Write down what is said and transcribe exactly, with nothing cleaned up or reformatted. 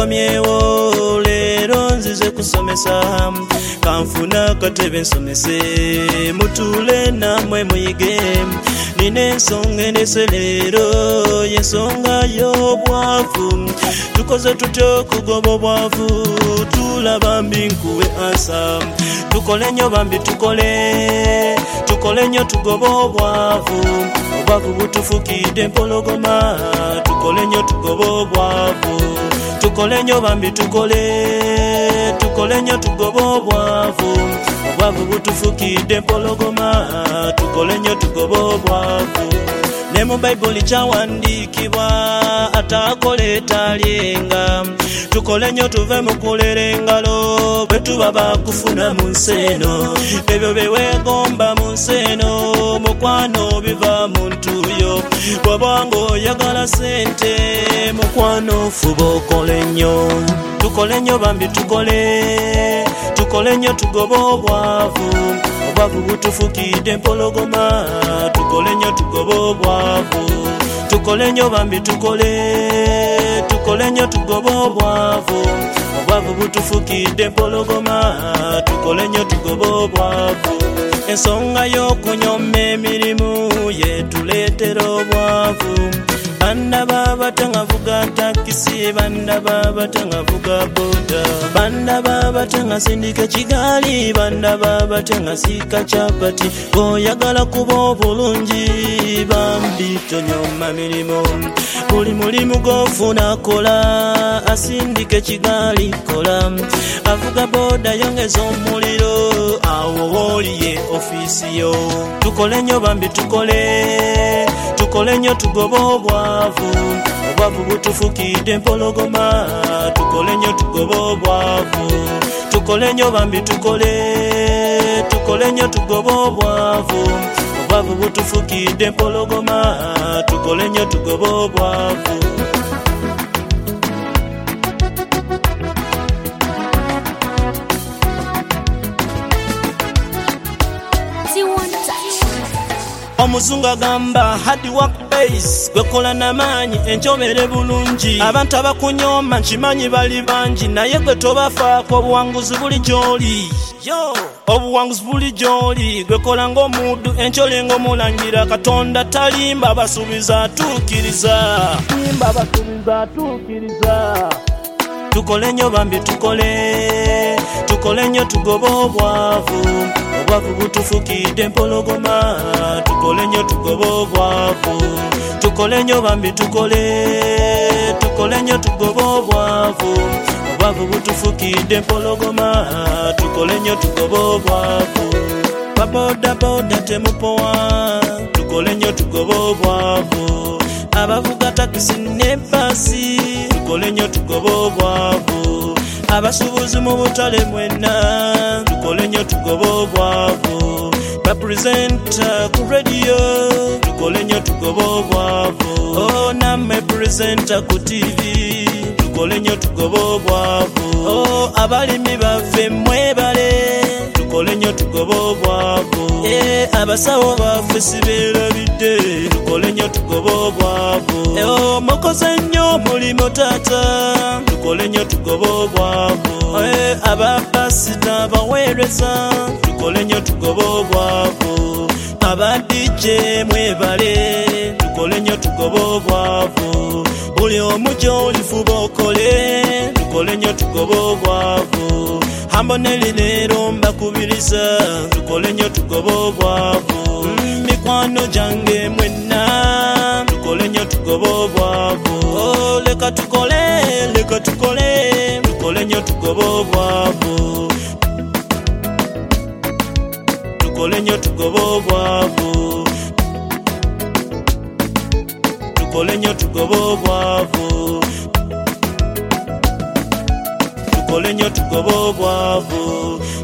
nsomyewo leero nzize kusomesa kanfuna katebe nsomese mutule namwe muyige nina ensonga endese leero yensonga y'obwavu tukoze tutyo okugoba obwavu tulaba mbi nkuwe ansa tukole nnyo bambi tukole tukole nnyo tugobe obwavu obwavu butufukidde empologoma tukole nnyo tugobe obwavu tukole nnyo bambi tukole tukole nnyo tugobe obwavu obwavu butufukidde empologoma tukole nnyo tugobe obwavu ne mu bayibuli kyawandiikibwa atakola talyenga tukole nnyo tuve mu kulera engalo bwe tuba bakufuna mu nsi eno ebyo bye weegomba mu nsi eno mukwano biva mu ntuyo bw'obanga oyagala sente mukwano fuba okole nnyo tukole nnyo bambi tukole tukole nnyo tugobe obwavu obwavu butufukidde empologoma tukole nnyo tugobe obwavu tukole nnyo bambi tukole tukole nnyo tugobe obwavu obwavu butufukidde empologoma tukole nnyo tugobe obwavu ensonga y'okunyoma emirimu yetuleetera obwavu banda babata nga vuga takisi banda babata nga vuga boda banda babata nga sindika kigali banda babata nga sika chapati oyagala kuba obulungi bambi tonyoma mirimu buli mulimu gofuna kola asindike kigali kola avuga boda yongeza omuliro awo woliye ofisi yo tukole nnyo bambi tukole tukole nnyo tugobe obwavu obwavu butufukidde empologoma tukole nnyo tugobe obwavu tukole nnyo bambi tukole tukole nnyo tugobe obwavu obwavu butufukidde empologoma tukole nnyo tugobe obwavu omuzungu agamba hard work pays gwekola n'amaanyi enjobere bulungi abantu abakunyoma nkimanyi bali bangi naye gwe tobafaako obuwanguzi buli gy'oli yo obuwanguzi buli gy'oli gwekola ng'omuddu enkyole ng'omulangira katonda talimba basuubiza atuukiriza limba basuubiza atuukiriza tukole nnyo bambi tukole tukole nnyo tugobe obwavu obwavu butufukidde empologoma tukole nnyo tugobe obwavu tukole nnyo bambi tukole tukole nnyo tugobe obwavu obwavu butufukidde empologoma tukole nnyo tugobe obwavu baboda boda temupowa tukole nnyo tugobe obwavu abavuga takisi ne basi tukole nnyo tugobe obwavu abasuubuzi mu butale mwenna tukole nnyo tugobe obwavu bapresenta ku radio tukole nnyo tugobe obwavu oh namme presenta ku tv tukole nnyo tugobe obwavu oh abalimi baffe mwebale tukole nnyo tugobe obwavu eh abasawo baffe sibeerabidde tukole nnyo tugobe obwavu eh mukoze nnyo mulimo taata tukole nnyo tugobe obwavu eh abapasita baweereza tukole nnyo tugobe obwavu abadije mwebale tukole nnyo tugobe obwavu buli omu gy'olifuba okole tukole nnyo tugobe obwavu hamboneri leero mbakubiriza tukole nnyo tugobe obwavu mikwano gyange mwenna tukole nnyo tugobe obwavu oh, leka tukole leka tukole tukole nnyo tugobe obwavu tukole nnyo tugobe obwavu tukole nnyo tugobe obwavu tukole nnyo tugobe obwavu